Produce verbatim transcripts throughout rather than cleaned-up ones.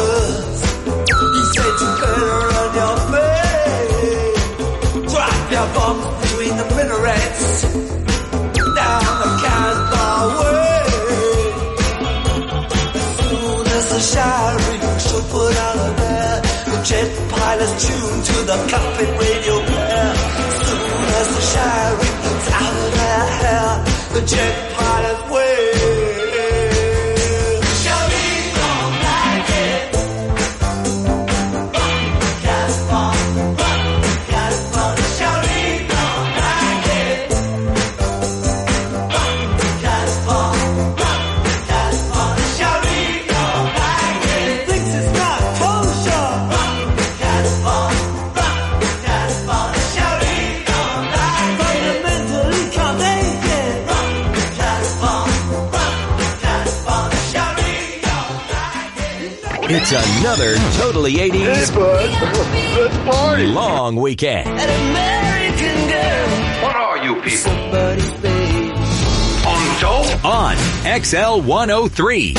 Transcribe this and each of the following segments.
does. He said you better run your face. Drop your bombs between the minarets. Down the Casbah way. As soon as the Shireen should put out of there, the jet pilots tune to the cockpit radio pair. As soon as the Shireen gets out of their hair, the jet pilots way. It's another totally eighties hey, bud. Let's party. long weekend. An American girl. What are you people? Somebody's baby. On dope? On X L one oh three.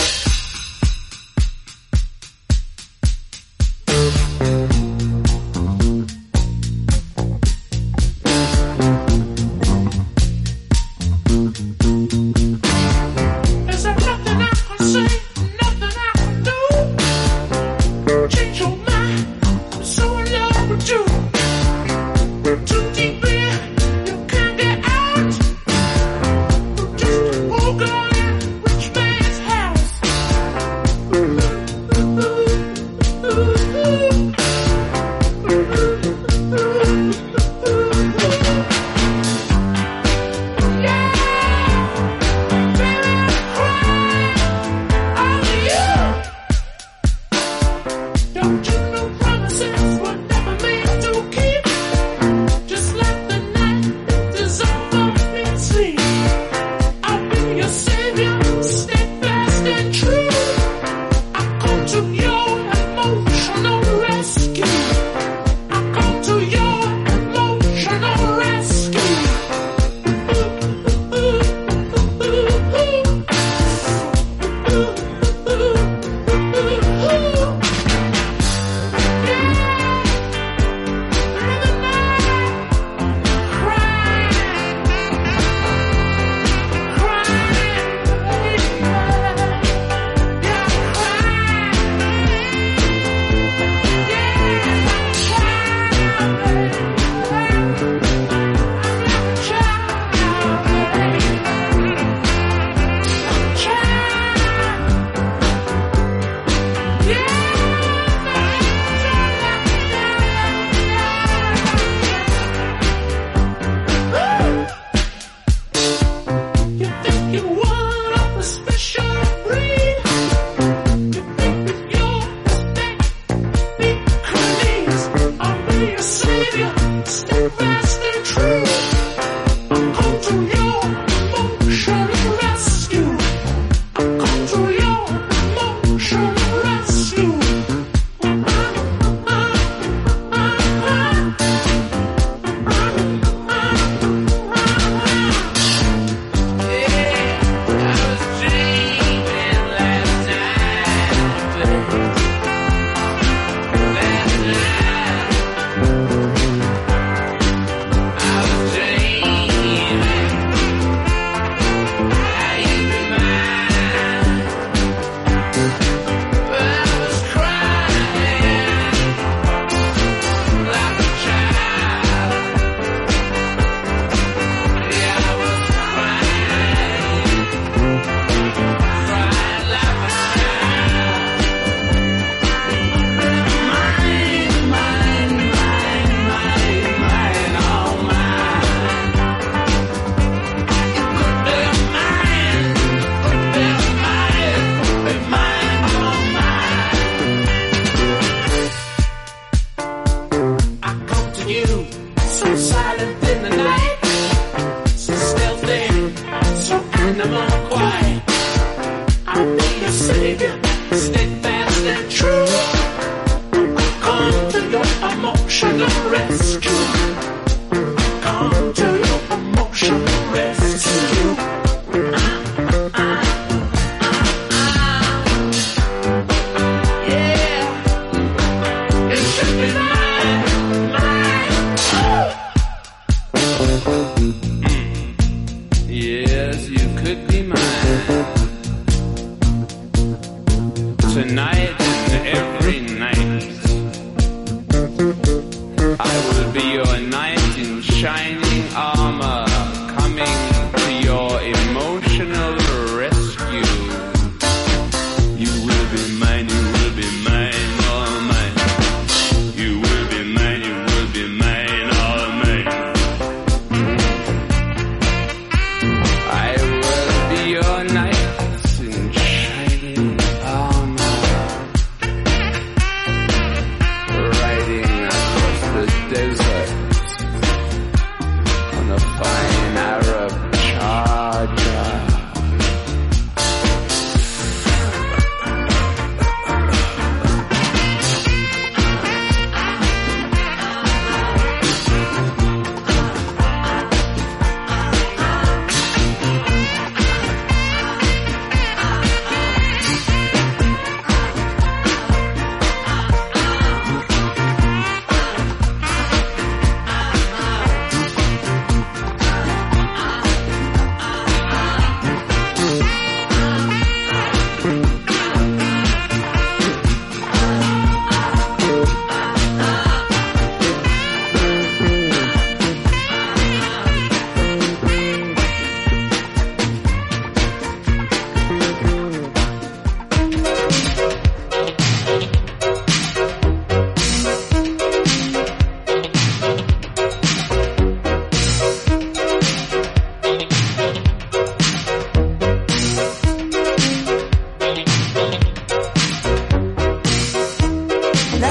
Yeah.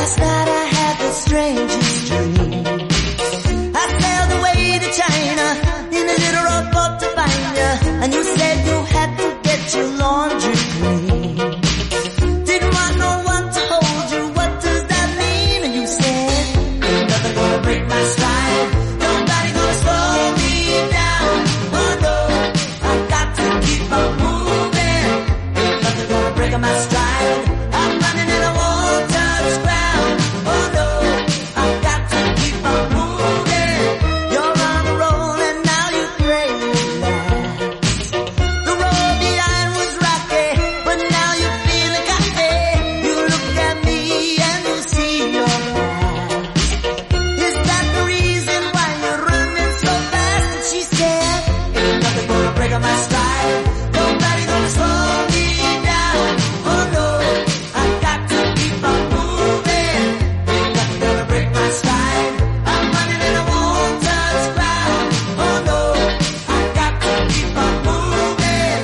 Last night I had the strangest dream. I sailed away to China in a little rowboat to find you, and you said you had to get your laundry clean. Didn't want no one to hold you, what does that mean? And you said, ain't nothing gonna break my stride, nobody gonna slow me down. Oh no, I've got to keep on moving, ain't nothing gonna break my stride. I'm running and I won't touch ground. Oh no, I've got to keep on moving. You're on a roll and now you pray relax. The road behind was rocky, but now you're feeling cocky. You look at me and you see your past. Is that the reason why you're running so fast? And she said, ain't nothing gonna break my stride, nobody gonna slow me down. Oh no, I've got to keep on moving, ain't nothing gonna break my stride. I'm running and I won't touch ground. Oh no, I've got to keep on moving.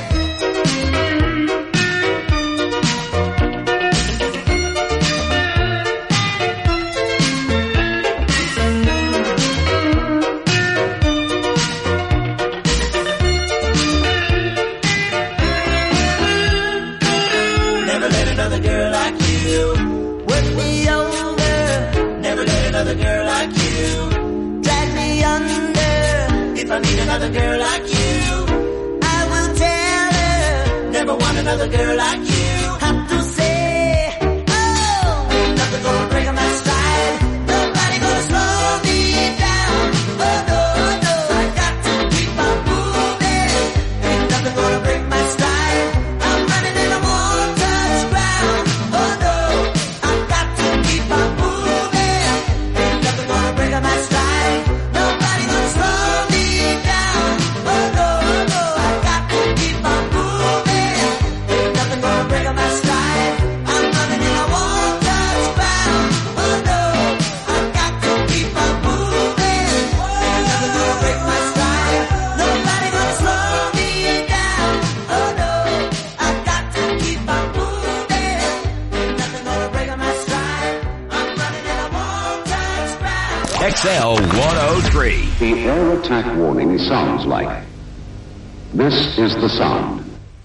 Never let another girl like you work me over. Never let another girl like you drag me under. If I meet another girl like you, I will tell her. Never want another girl like you. Have to say, oh, ain't nothing gonna break my stride. Nobody gonna slow me down. Oh no, no, I got to keep on moving. Ain't nothing gonna break my stride. I'm running and I won't touch ground. Oh no, I've got to keep on moving. Ain't nothing gonna break my stride. Nobody gonna slow me down. Oh no, no, I've got to keep on moving. Ain't nothing gonna break my stride. I'm running and I won't touch ground. Oh no, I've got to keep on moving. Ain't nothing gonna break my stride. Nobody gonna slow me down. Oh no, I've got to keep on moving. Ain't nothing gonna break my stride. I'm running and I won't touch ground. X L one oh three. The air attack warning sounds like. This is the sound.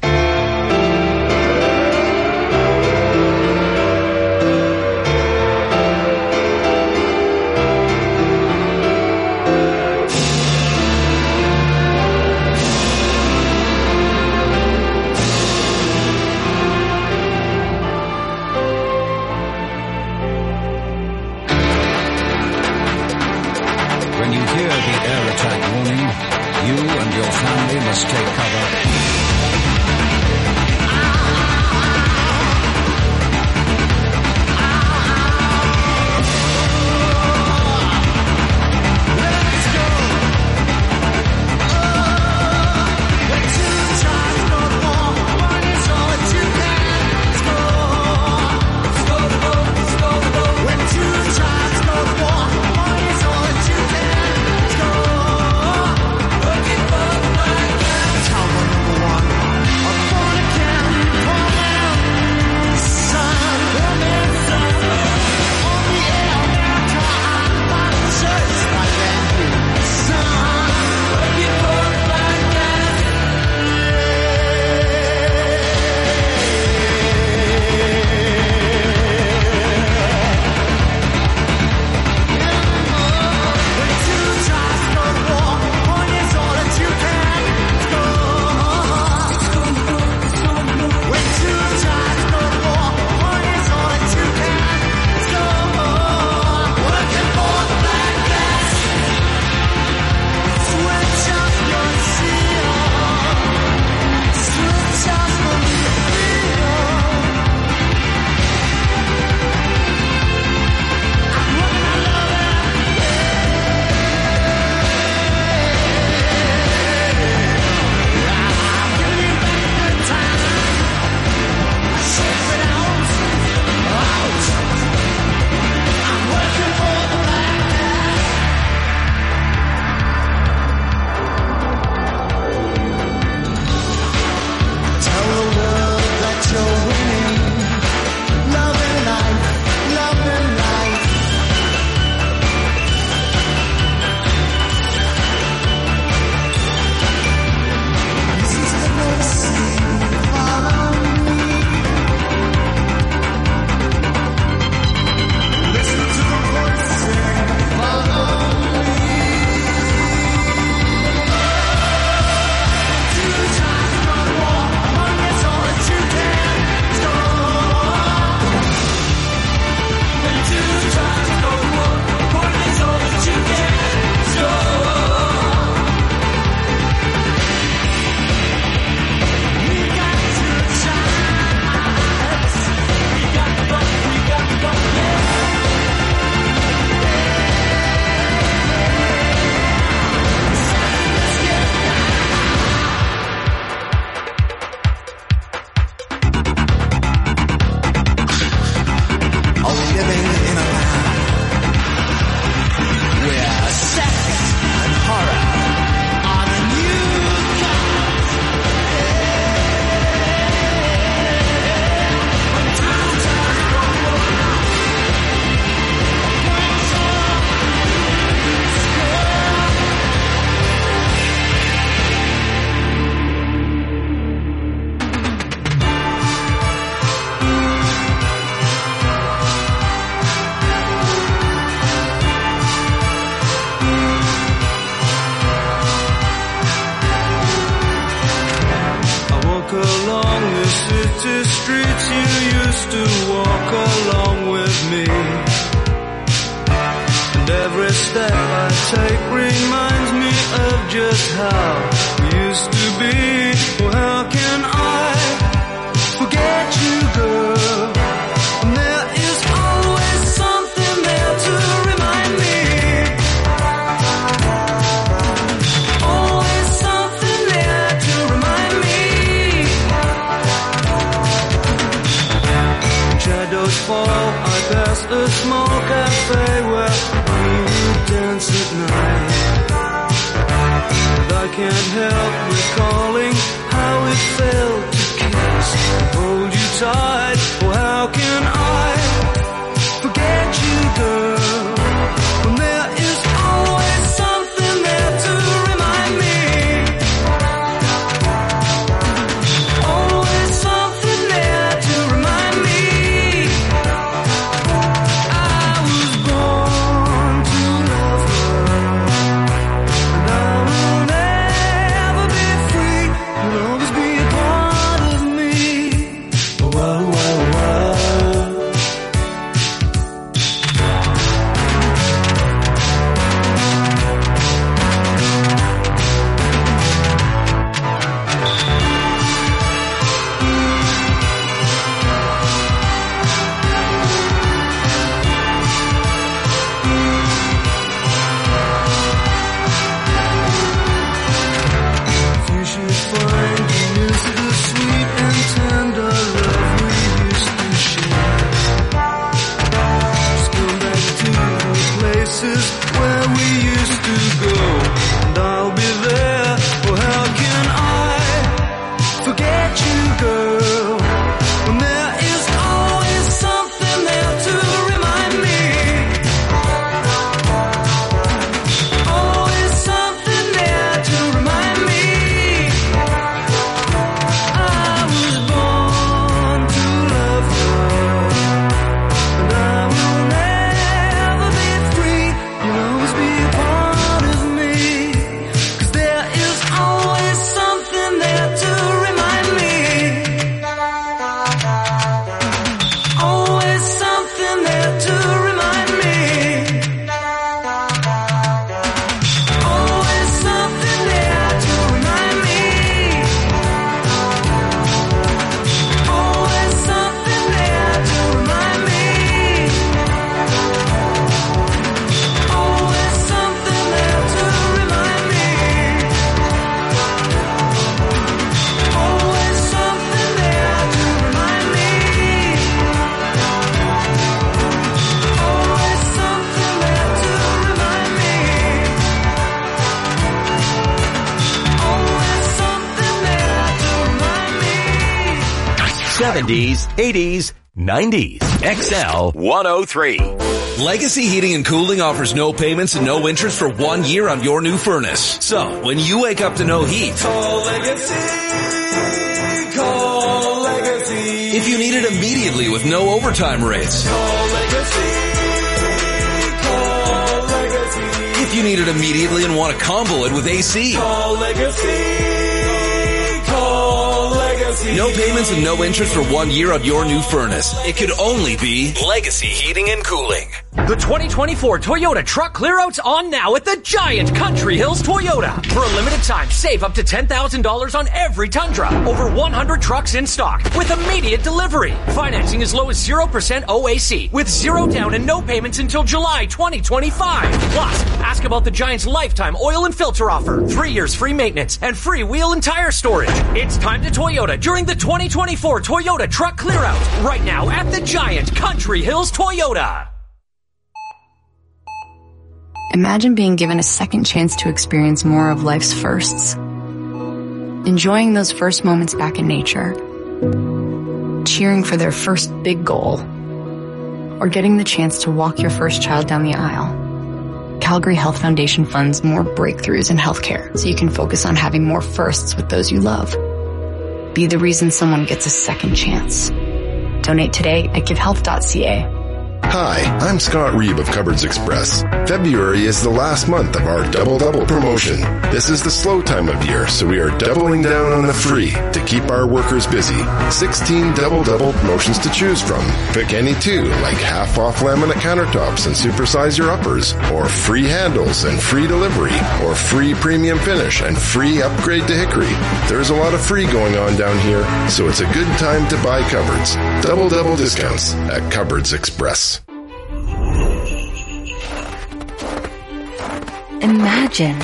When you hear the air attack warning, you and your family must take cover. Tower number one. living in a land where sex and horror are the new gods. When time turns backward, brings along the city streets you used to walk along with me, and every step I take reminds me of just how we used to be. Well, how can I forget you, girl, when there is always something there to remind me. Always something there to remind me. Shadows fall, I pass a small cafe where we would dance at night. And I can't help recalling how it felt to kiss and hold you tight. Well, how can I forget you, girl, when there is always something there to remind me. Always something there to remind me. Where we used to go, and I'll be there. Well, how can I forget you, girl, when there is always something there to remind me. Always something there to remind me. I was born to love her, and I will never be free. You'll always be a part of me, 'cause there is always something there to remind me. Always something there to remind me. Always something there to remind me. Always something there to remind me. Always something there to remind me. Always something there to remind me. Always something there to remind me. Always something there to remind me. seventies, eighties, nineties. X L one oh three. Legacy Heating and Cooling offers no payments and no interest for one year on your new furnace. So, when you wake up to no heat, Call Legacy, call Legacy. if you need it immediately with no overtime rates, Call Legacy, call Legacy. if you need it immediately and want to combo it with A C, Call Legacy, call Legacy. no payments and no interest for one year on your new furnace. It could only be Legacy Heating and Cooling. The twenty twenty-four Toyota Truck Clearout's on now at the giant Country Hills Toyota. For a limited time, save up to ten thousand dollars on every Tundra. Over one hundred trucks in stock with immediate delivery. Financing as low as zero percent O A C with zero down and no payments until July twenty twenty-five. Plus, ask about the Giant's lifetime oil and filter offer. Three years free maintenance and free wheel and tire storage. It's time to Toyota, your during the twenty twenty-four Toyota Truck Clearout right now at the Giant Country Hills Toyota. Imagine being given a second chance to experience more of life's firsts. Enjoying those first moments back in nature. Cheering for their first big goal. Or getting the chance to walk your first child down the aisle. Calgary Health Foundation funds more breakthroughs in healthcare so you can focus on having more firsts with those you love. Be the reason someone gets a second chance. Donate today at give health dot c a. Hi, I'm Scott Reeb of Cupboards Express. February is the last month of our Double Double promotion. This is the slow time of year, so we are doubling down on the free to keep our workers busy. sixteen Double Double promotions to choose from. Pick any two, like half off laminate countertops and supersize your uppers, or free handles and free delivery, or free premium finish and free upgrade to hickory. There's a lot of free going on down here, so it's a good time to buy cupboards. Double Double discounts at Cupboards Express. Imagine.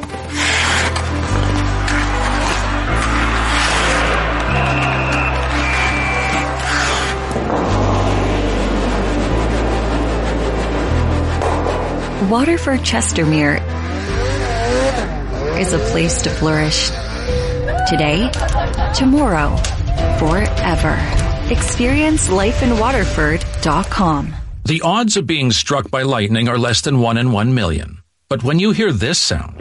Waterford Chestermere is a place to flourish. Today, tomorrow, forever. Experience life in waterford dot com. The odds of being struck by lightning are less than one in one million. But when you hear this sound,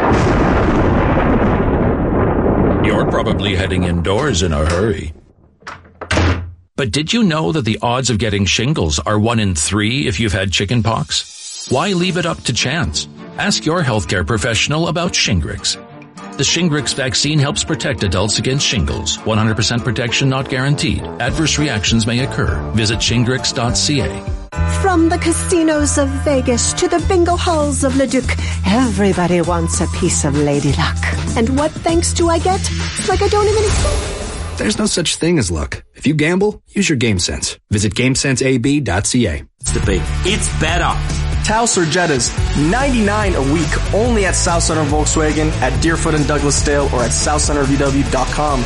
you're probably heading indoors in a hurry. But did you know that the odds of getting shingles are one in three if you've had chickenpox? Why leave it up to chance? Ask your healthcare professional about Shingrix. The Shingrix vaccine helps protect adults against shingles. one hundred percent protection not guaranteed. Adverse reactions may occur. Visit shingrix dot c a. From the casinos of Vegas to the bingo halls of Leduc, everybody wants a piece of Lady Luck. And what thanks do I get? It's like I don't even... There's no such thing as luck. If you gamble, use your game sense. Visit game sense a b dot c a. It's the big. It's better. Taos or Jettas, ninety-nine a week, only at South Center Volkswagen, at Deerfoot and Douglasdale, or at south center v w dot com.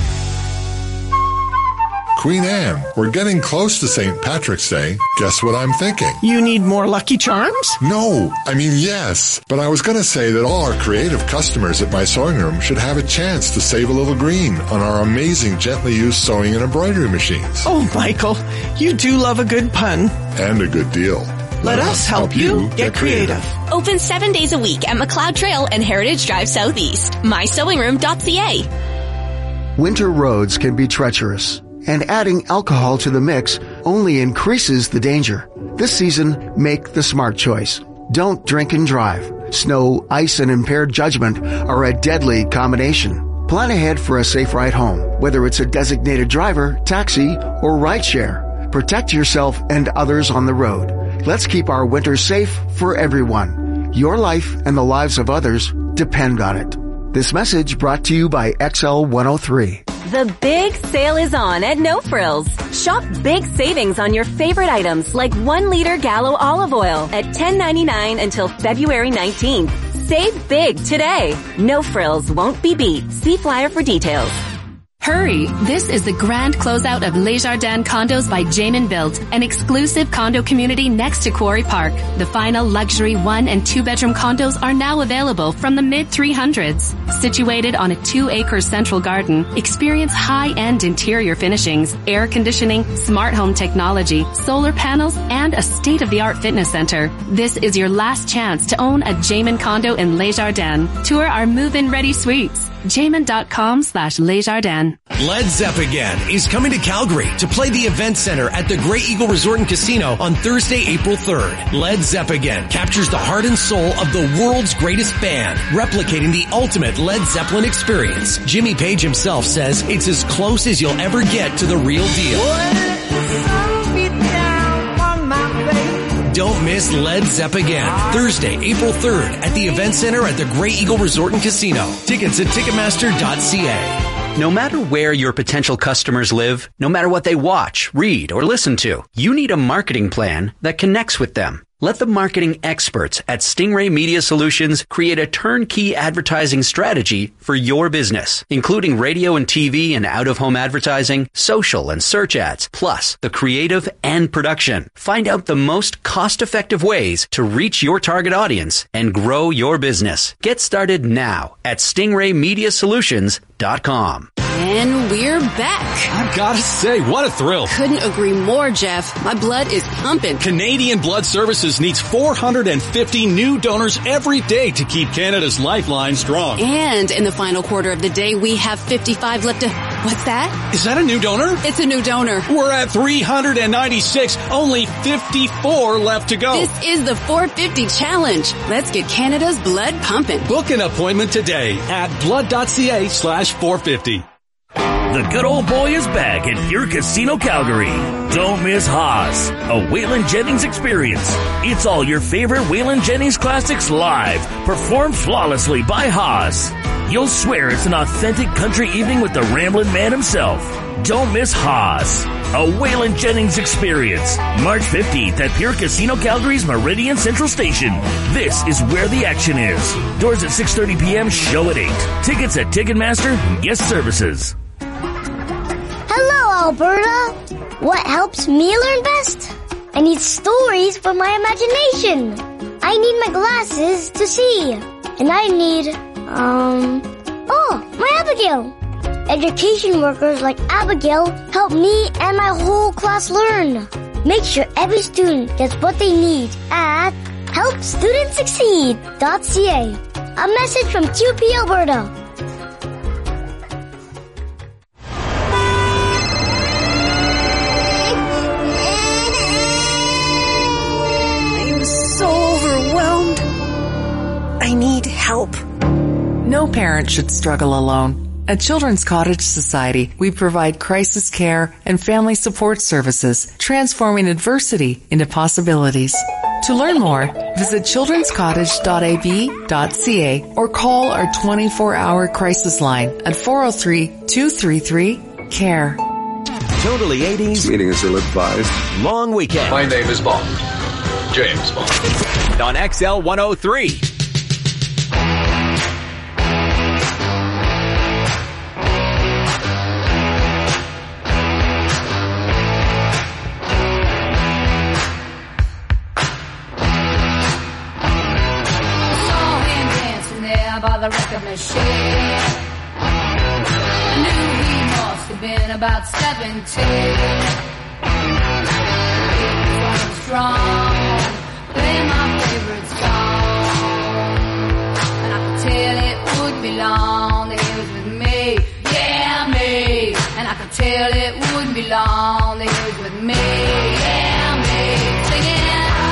Queen Anne, we're getting close to Saint Patrick's Day. Guess what I'm thinking? You need more Lucky Charms? No, I mean yes. But I was going to say that all our creative customers at my sewing room should have a chance to save a little green on our amazing gently used sewing and embroidery machines. Oh, Michael, you do love a good pun. And a good deal. Let, Let us help, help you get, get creative. creative. Open seven days a week at McLeod Trail and Heritage Drive Southeast. my sewing room dot c a. Winter roads can be treacherous, and adding alcohol to the mix only increases the danger. This season, make the smart choice. Don't drink and drive. Snow, ice, and impaired judgment are a deadly combination. Plan ahead for a safe ride home, whether it's a designated driver, taxi, or rideshare. Protect yourself and others on the road. Let's keep our winter safe for everyone. Your life and the lives of others depend on it. This message brought to you by X L one oh three. The big sale is on at No Frills. Shop big savings on your favorite items like one liter Gallo olive oil at ten ninety-nine until February nineteenth. Save big today. No Frills won't be beat. See flyer for details. Hurry! This is the grand closeout of Les Jardins Condos by Jamin Built, an exclusive condo community next to Quarry Park. The final luxury one and two bedroom condos are now available from the mid three hundreds. Situated on a two acre central garden, experience high-end interior finishings, air conditioning, smart home technology, solar panels, and a state-of-the-art fitness center. This is your last chance to own a Jamin condo in Les Jardins. Tour our move-in ready suites. Jamin.com slash Les Jardins. Led Zepp is coming to Calgary to play the Event Center at the Great Eagle Resort and Casino on Thursday, April third. Led Zepp captures the heart and soul of the world's greatest band, replicating the ultimate Led Zeppelin experience. Jimmy Page himself says it's as close as you'll ever get to the real deal. Don't miss Led Zepp again. Thursday, April third at the Event Center at the Great Eagle Resort and Casino. Tickets at ticketmaster dot c a. No matter where your potential customers live, no matter what they watch, read, or listen to, you need a marketing plan that connects with them. Let the marketing experts at Stingray Media Solutions create a turnkey advertising strategy for your business, including radio and T V and out-of-home advertising, social and search ads, plus the creative and production. Find out the most cost-effective ways to reach your target audience and grow your business. Get started now at stingray media solutions dot com. And we're back. I've got to say, what a thrill. Couldn't agree more, Jeff. My blood is pumping. Canadian Blood Services needs four hundred fifty new donors every day to keep Canada's lifeline strong. And in the final quarter of the day, we have fifty-five left to... What's that? Is that a new donor? It's a new donor. We're at three hundred ninety-six, only fifty-four left to go. This is the four fifty challenge. Let's get Canada's blood pumping. Book an appointment today at blood.ca slash 450. The good old boy is back at Pure Casino Calgary. Don't miss Haas, a Waylon Jennings experience. It's all your favorite Waylon Jennings classics live, performed flawlessly by Haas. You'll swear it's an authentic country evening with the Ramblin' Man himself. Don't miss Haas, a Waylon Jennings experience. March fifteenth at Pure Casino Calgary's Meridian Central Station. This is where the action is. Doors at six thirty p.m., show at eight. Tickets at Ticketmaster and Guest Services. Hello, Alberta. What helps me learn best? I need stories for my imagination. I need my glasses to see. And I need, um, oh, my Abigail. Education workers like Abigail help me and my whole class learn. Make sure every student gets what they need at help students succeed dot c a. A message from Q P Alberta. I need help. No parent should struggle alone. At Children's Cottage Society, we provide crisis care and family support services, transforming adversity into possibilities. To learn more, visit children's cottage dot a b dot c a or call our twenty-four hour crisis line at four oh three, two three three, C A R E. Totally eighties. Meeting is ill-advised. Long weekend. My name is Bond. James Bond. On X L one oh three. By the record machine, I knew he must have been about seventeen. He was running strong, playing my favorite song, and I could tell it would be long that he was with me, yeah me. And I could tell it wouldn't be long that he was with me, yeah me. Singing.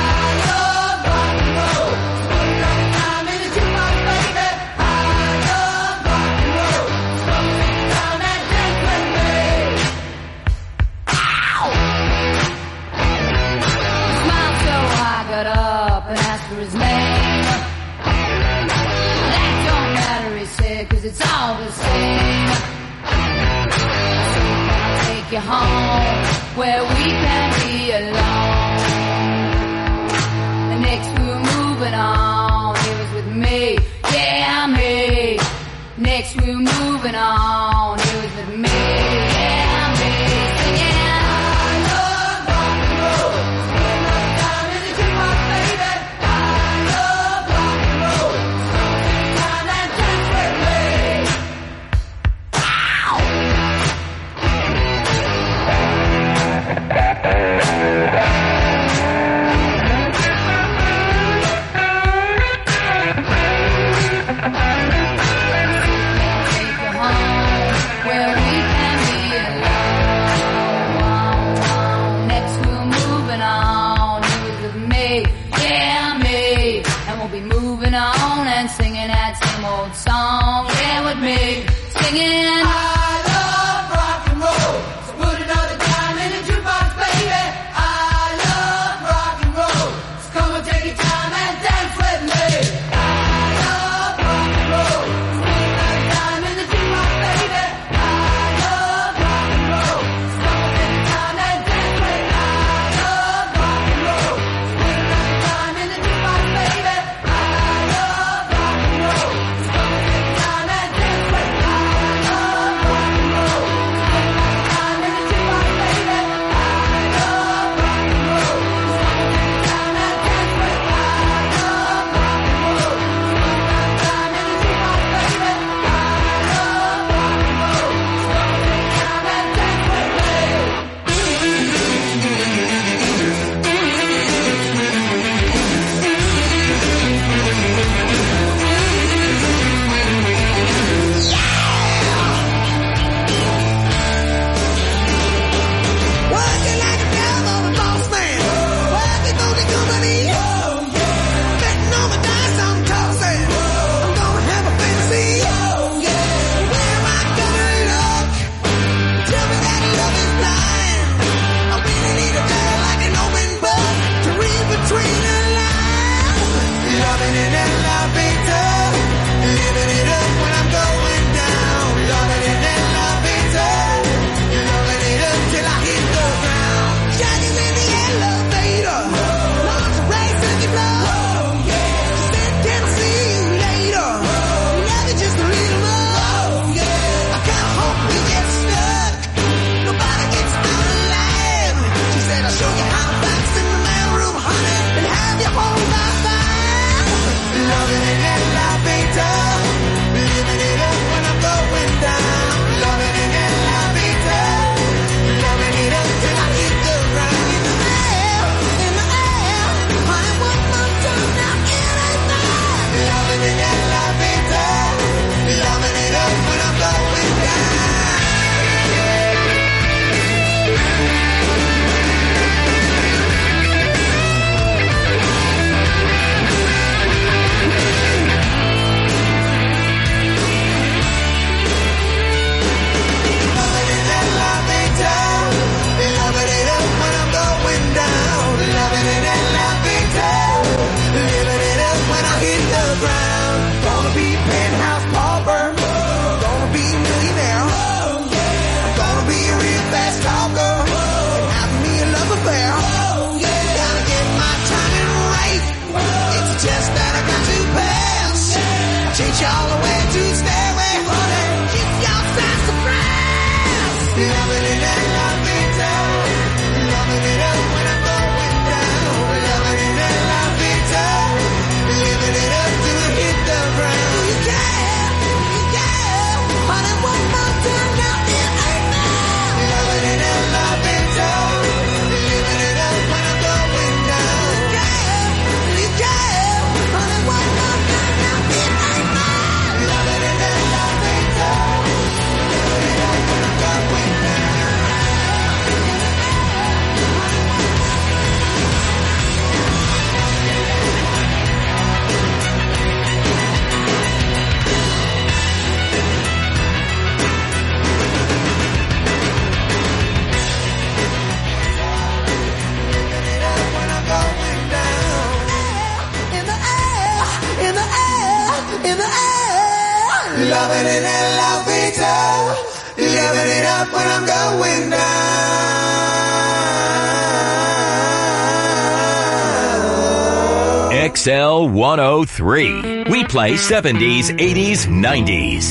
His name. That don't matter, he said, cause it's all the same. So I'll take you home where we can be alone. And next we're moving on. He was with me, yeah me. Next we're moving on. He was with me, yeah me. Singing. Singing that same old song, yeah, with me, singing. I love rock and roll, so put another dime in the jukebox, baby. I love rock and roll, so come and take your time and dance with me. I love rock and roll, so put another dime in the jukebox, baby. I love rock and roll, so come and take your time and dance with me. I love rock and roll, so put another dime loving it in La Vita, living it up when I'm going down. X L one oh three. We play seventies, eighties, nineties.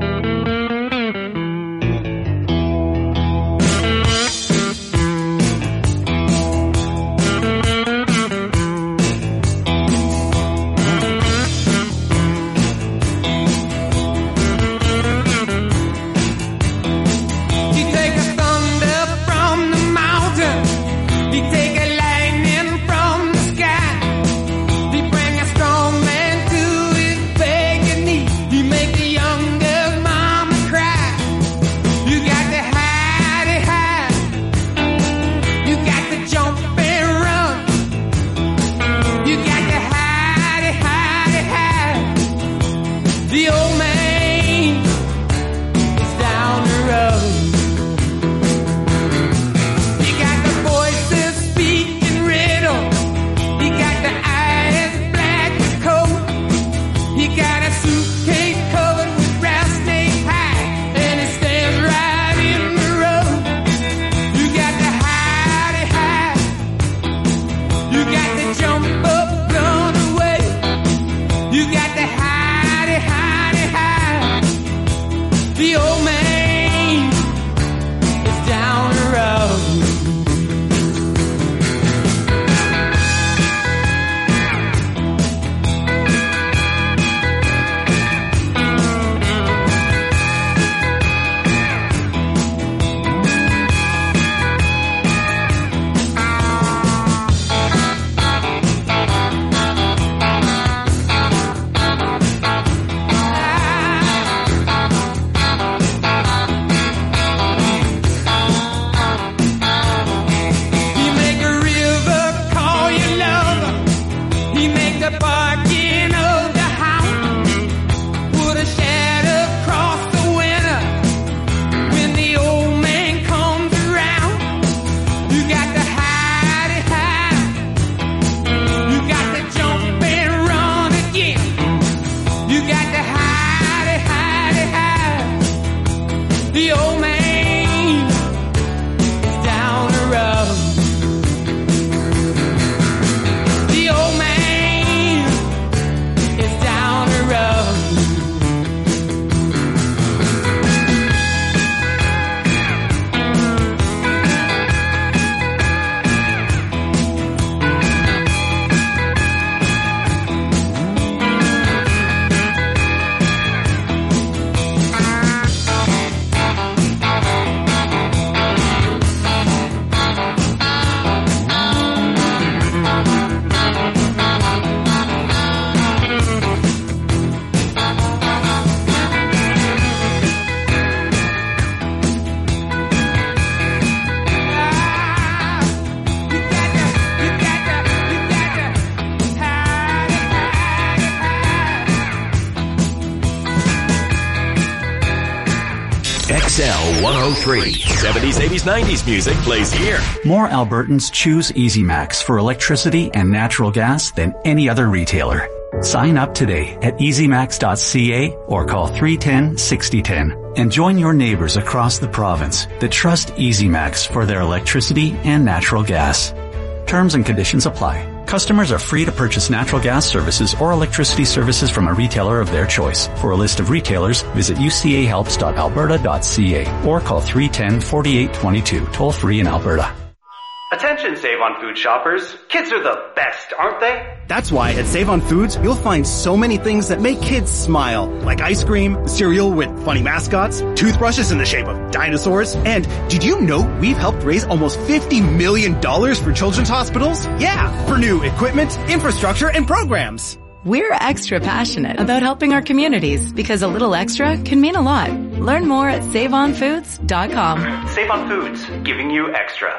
X L one oh three. seventies, eighties, nineties music plays here. More Albertans choose EasyMax for electricity and natural gas than any other retailer. Sign up today at easy max dot c a or call three one zero, six zero one zero and join your neighbors across the province that trust EasyMax for their electricity and natural gas. Terms and conditions apply. Customers are free to purchase natural gas services or electricity services from a retailer of their choice. For a list of retailers, visit u c a helps dot alberta dot c a or call three one zero, four eight two two, toll free in Alberta. Attention Save On Food shoppers. Kids are the best, aren't they? That's why at Save On Foods, you'll find so many things that make kids smile. Like ice cream, cereal with funny mascots, toothbrushes in the shape of dinosaurs. And did you know we've helped raise almost fifty million dollars for children's hospitals? Yeah, for new equipment, infrastructure, and programs. We're extra passionate about helping our communities because a little extra can mean a lot. Learn more at save on foods dot com. Save On Foods, giving you extra.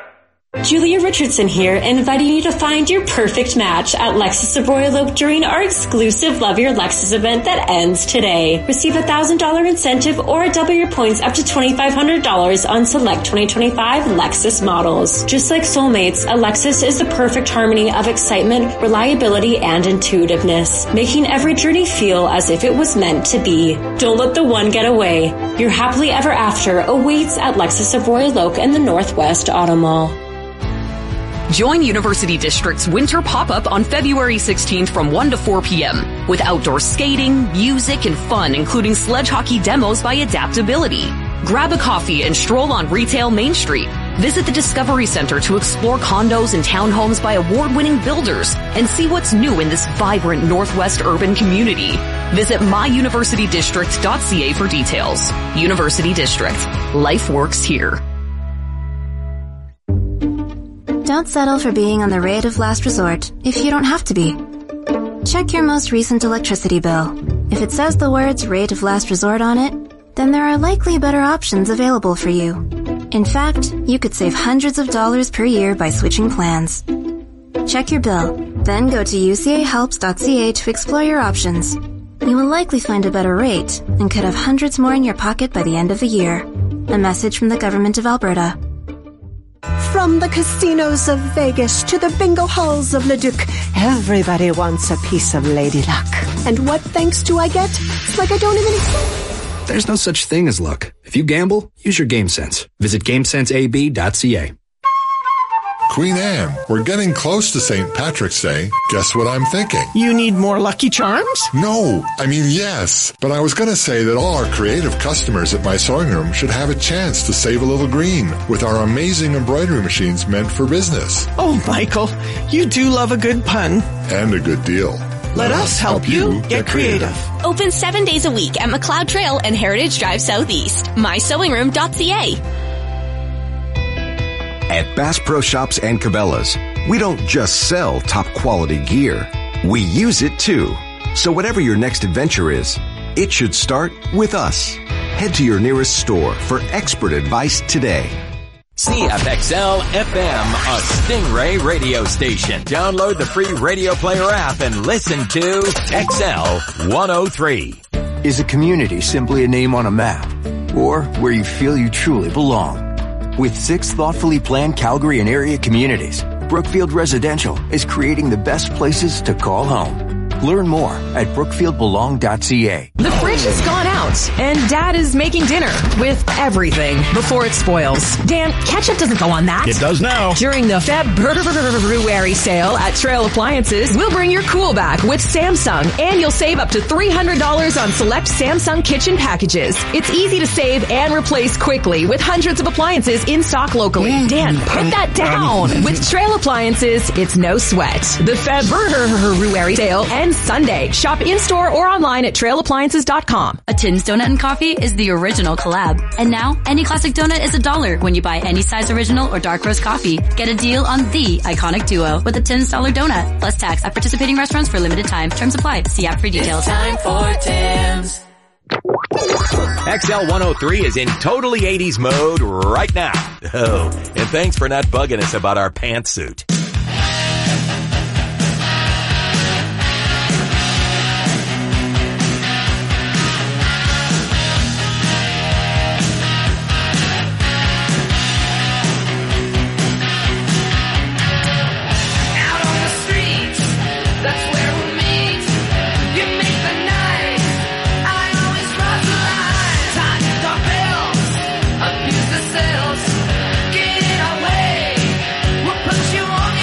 Julia Richardson here, inviting you to find your perfect match at Lexus of Royal Oak during our exclusive Love Your Lexus event that ends today. Receive a one thousand dollars incentive or double your points up to twenty-five hundred dollars on select twenty twenty-five Lexus models. Just like soulmates, a Lexus is the perfect harmony of excitement, reliability, and intuitiveness, making every journey feel as if it was meant to be. Don't let the one get away. Your happily ever after awaits at Lexus of Royal Oak in the Northwest Auto Mall. Join University District's winter pop-up on February sixteenth from one to four p.m. with outdoor skating, music, and fun, including sledge hockey demos by Adaptability. Grab a coffee and stroll on retail Main Street. Visit the Discovery Center to explore condos and townhomes by award-winning builders and see what's new in this vibrant Northwest urban community. Visit my university district dot c a for details. University District. Life works here. Don't settle for being on the rate of last resort if you don't have to be. Check your most recent electricity bill. If it says the words rate of last resort on it, then there are likely better options available for you. In fact, you could save hundreds of dollars per year by switching plans. Check your bill, then go to u c a helps dot c a to explore your options. You will likely find a better rate and could have hundreds more in your pocket by the end of the year. A message from the Government of Alberta. From the casinos of Vegas to the bingo halls of Leduc, everybody wants a piece of Lady Luck. And what thanks do I get? It's like I don't even exist. There's no such thing as luck. If you gamble, use your game sense. Visit game sense a b dot c a. Queen Anne, we're getting close to Saint Patrick's Day. Guess what I'm thinking? You need more Lucky Charms? No, I mean yes. But I was going to say that all our creative customers at my sewing room should have a chance to save a little green with our amazing embroidery machines meant for business. Oh, Michael, you do love a good pun. And a good deal. Let, Let us help you get creative. Open seven days a week at McLeod Trail and Heritage Drive Southeast. my sewing room dot c a. At Bass Pro Shops and Cabela's, we don't just sell top quality gear. We use it too. So whatever your next adventure is, it should start with us. Head to your nearest store for expert advice today. C F X L F M, a Stingray radio station. Download the free Radio Player app and listen to X L one oh three. Is a community simply a name on a map? Or where you feel you truly belong? With six thoughtfully planned Calgary and area communities, Brookfield Residential is creating the best places to call home. Learn more at brookfield belong dot c a. The fridge has gone out, and Dad is making dinner with everything before it spoils. Dan, ketchup doesn't go on that. It does now. During the February sale at Trail Appliances, we'll bring your cool back with Samsung, and you'll save up to three hundred dollars on select Samsung kitchen packages. It's easy to save and replace quickly with hundreds of appliances in stock locally. Dan, put that down. With Trail Appliances, it's no sweat. The February sale and Sunday. Shop in-store or online at trail appliances dot com. A Tim's Donut and Coffee is the original collab. And now, any classic donut is a dollar when you buy any size original or dark roast coffee. Get a deal on the iconic duo with a Tim's Dollar Donut. Plus tax at participating restaurants for limited time. Terms apply. See app for details. It's time for Tim's. X L one oh three is in totally eighties mode right now. Oh, and thanks for not bugging us about our pantsuit. Abuse the sales, get it away. We'll put you on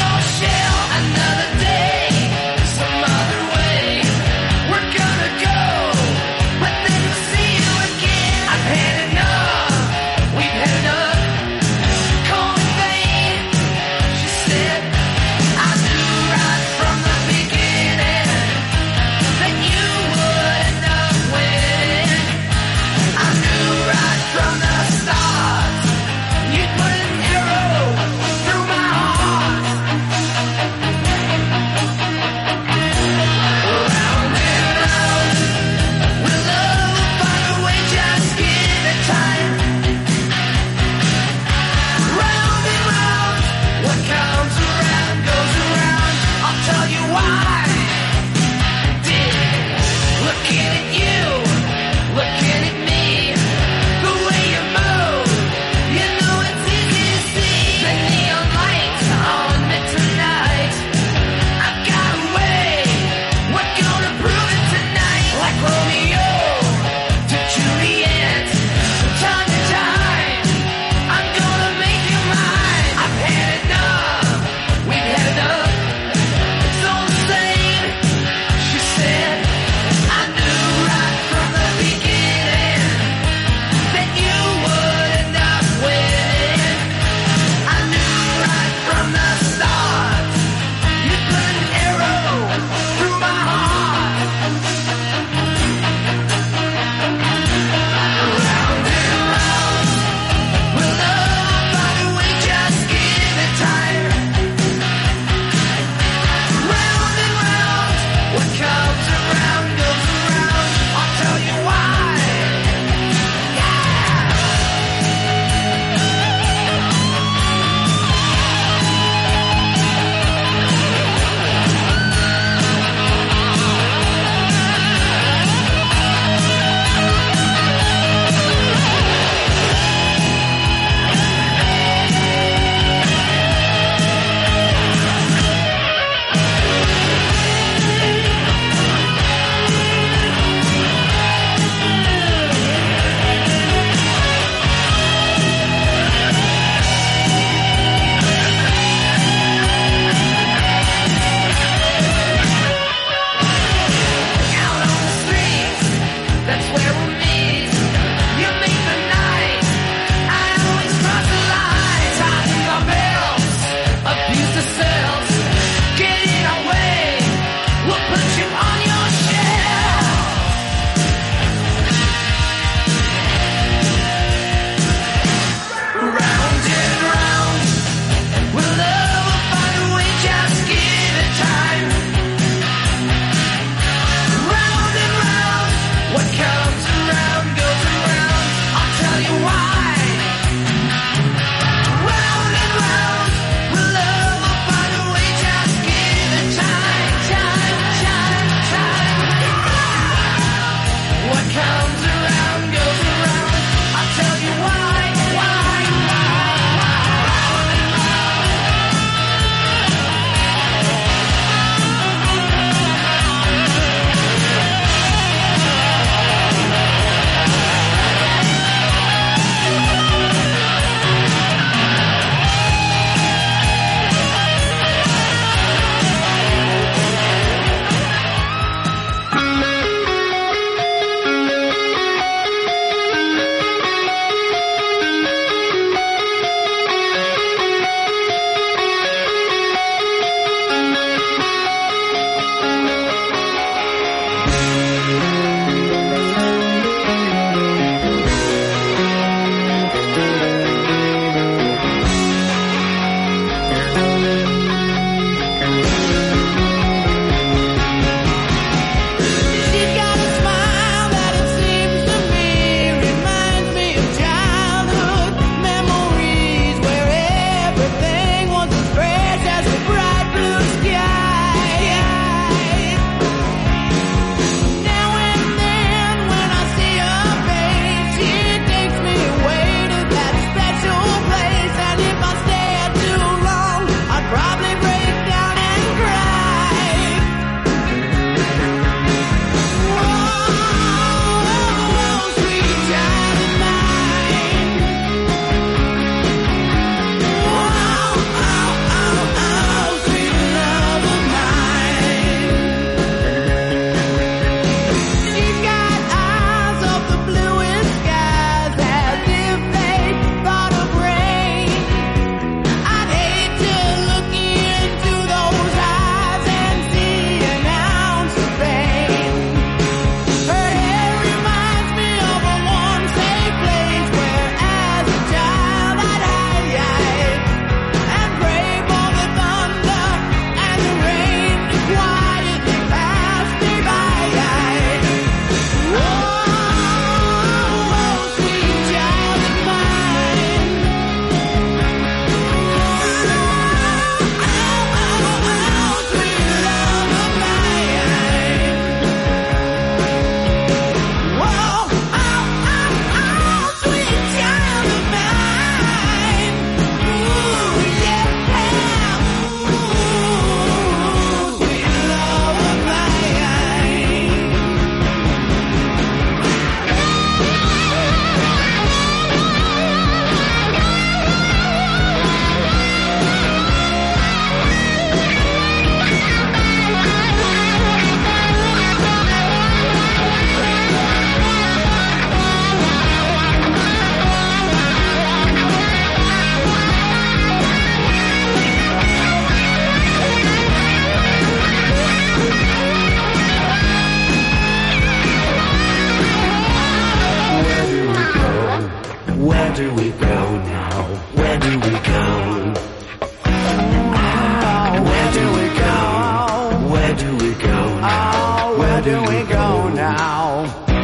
Oh, where do we go now?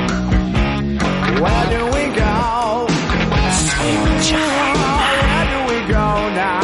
Where do we go? Sweet child. Where do we go now?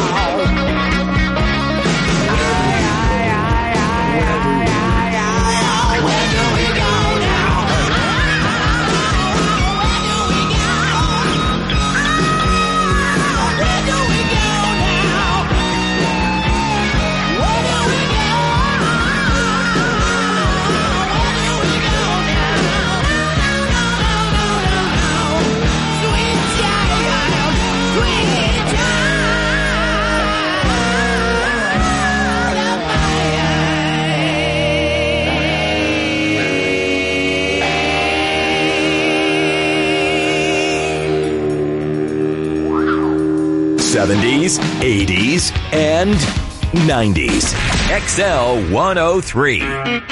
seventies, eighties, and nineties. X L one oh three.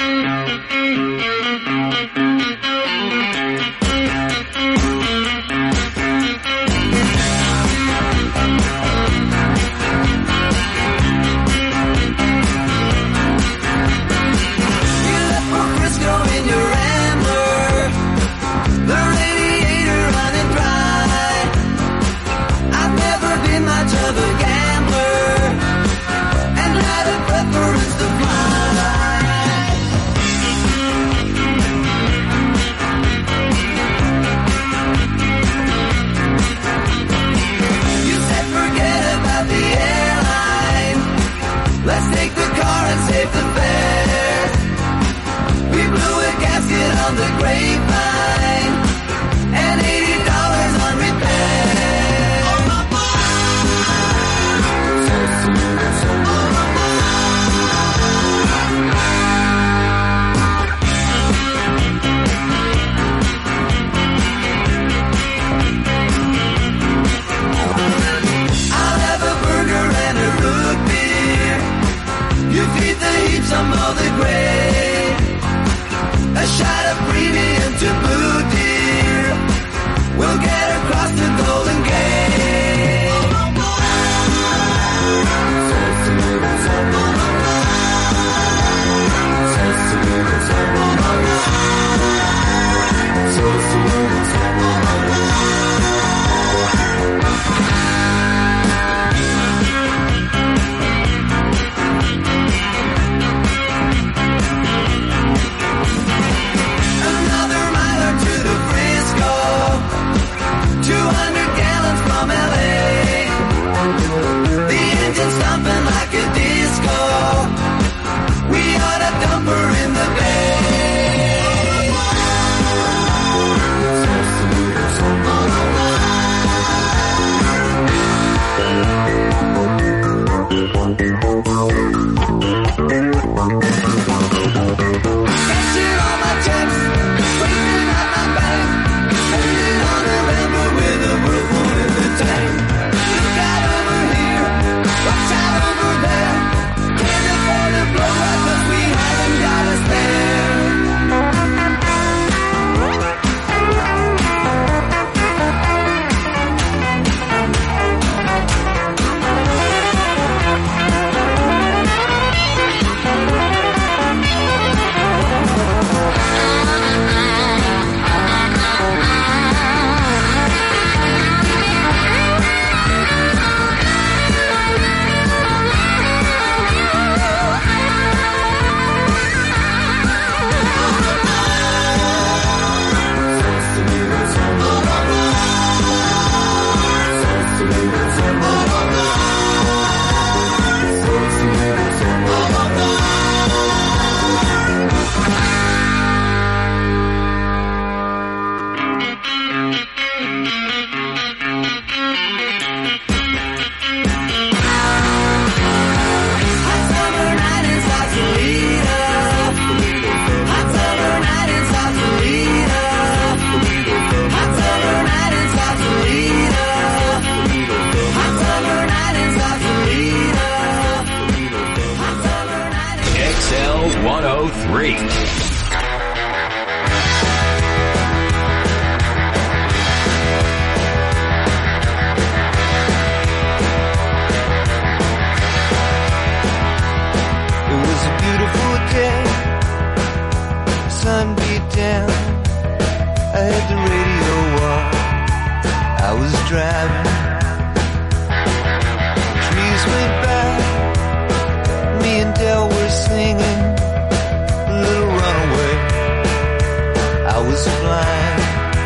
one oh three. It was a beautiful day laid down, I had the radio on. I was driving. Trees went by. Me and Del were singing Little Runaway. I was flying.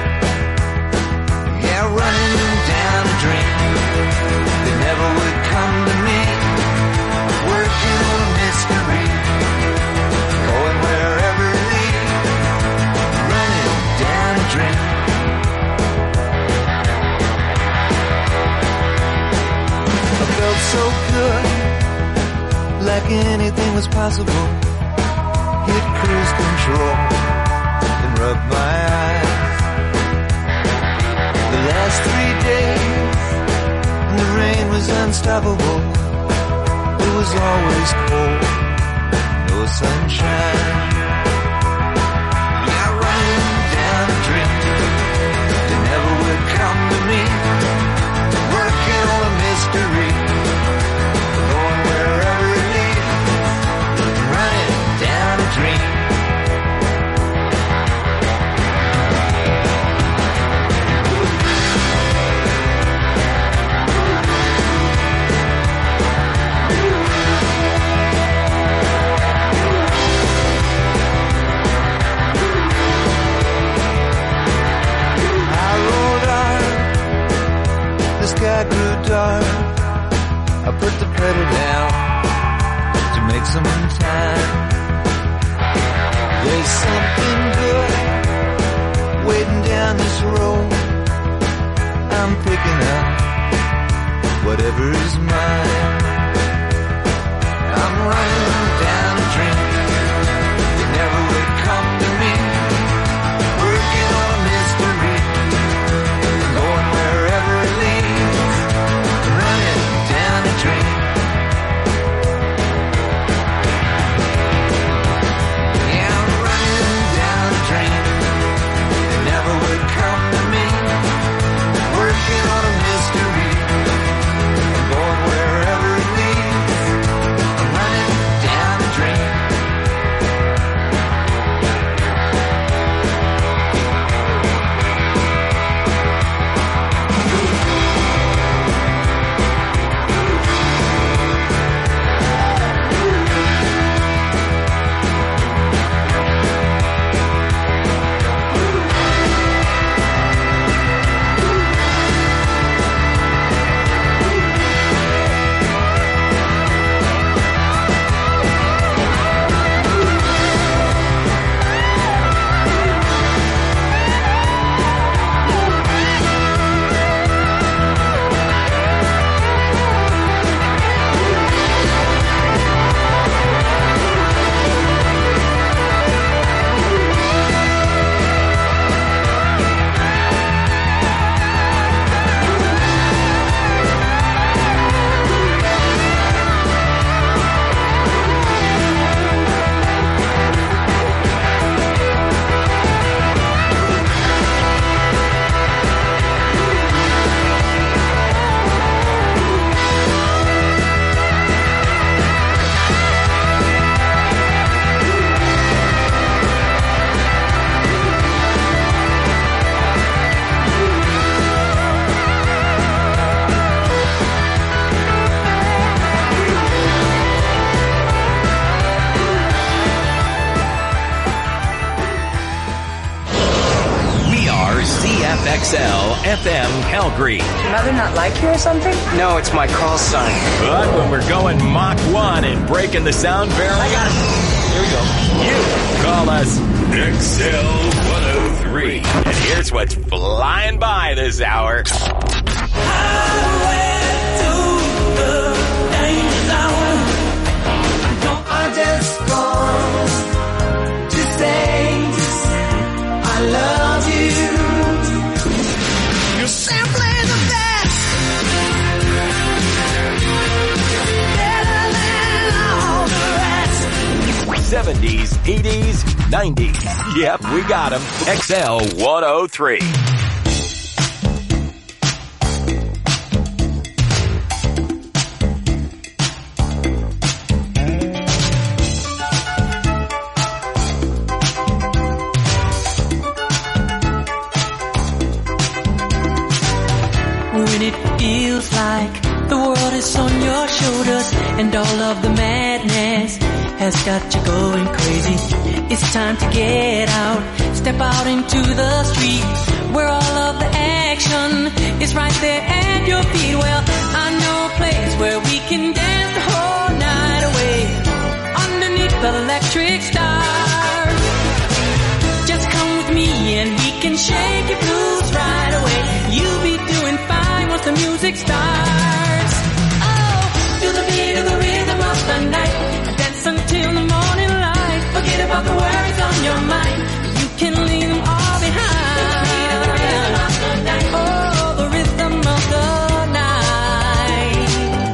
Yeah, running down a dream that never would come to me. Working on a mystery, going wherever it leads. Running down a dream. I felt so good, like anything was possible. Hit cruise control and rub my eyes. The last three days, and the rain was unstoppable. It was always cold, no sunshine. Yeah, running down a dream that never would come to me. Working on a mystery, going wherever it leads. Running down a dream. The sky grew dark. I put the pedal down to make some time. There's something good waiting down this road. I'm picking up whatever's mine. I'm running down a dream that never would come to me. Working on a mystery, going wherever it leads. Running down a dream. Yeah, I'm running down a dream that never would come to me. Working on a mystery, going wherever it leads. I'm running down a dream. X L F M Calgary. Your mother not like you or something? No, it's my call sign. But when we're going Mach one and breaking the sound barrier, I got it. Here we go. You call us X L one oh three. And here's what's flying by this hour. I just want to say I love you. You're simply the best. Better than all the rest. seventies, eighties, nineties. Yep, we got them. X L one oh three. has got you going crazy. It's time to get out, step out into the street, where all of the action is right there at your feet. Well, I know a place where we can dance the whole night away, underneath the electric stars. Just come with me and we can shake your blues right away. You'll be doing fine once the music starts. Oh, feel the beat of the rhythm of the night, dance until the morning light. Forget about the worries on your mind, you can leave them all behind. Feel the beat of the rhythm of the night. Oh, the rhythm of the night.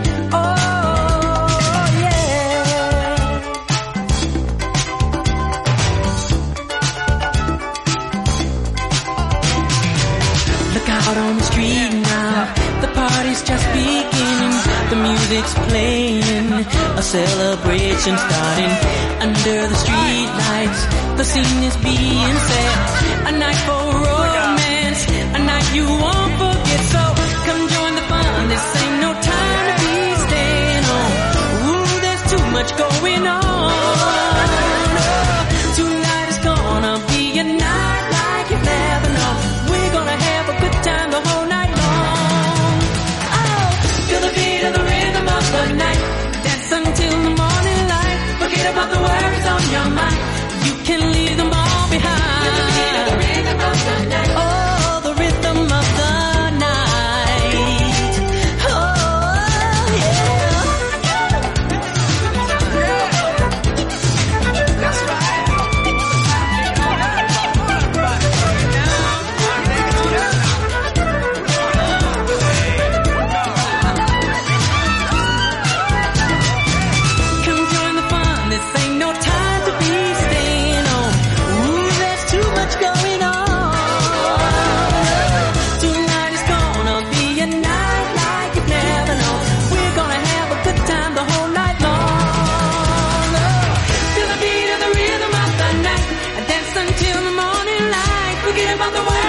Oh, yeah. Look out on the street now, the party's just beginning. The music's playing, a celebration starting. Under the street lights, the scene is being set. A night for romance, a night you won't forget. So come join the fun, this ain't no time to be staying home. Ooh, there's too much going on. Tonight is gonna be a night like you've never known. We're gonna have a good time the whole night long. Oh, feel the beat of the rhythm of the night, dance until the morning light. Forget about the worries on your mind, you can leave them all behind. Feel the beat of the rhythm of the night. Oh, the rhythm of the night. Oh, yeah. That's right. Come join the fun, this ain't no time to be staying home. Ooh, there's too much going on. Tonight is gonna be a night like you've never known. We're gonna have a good time the whole night long. Oh, feel the beat of the rhythm of the night, dance until the morning light. Forget about the world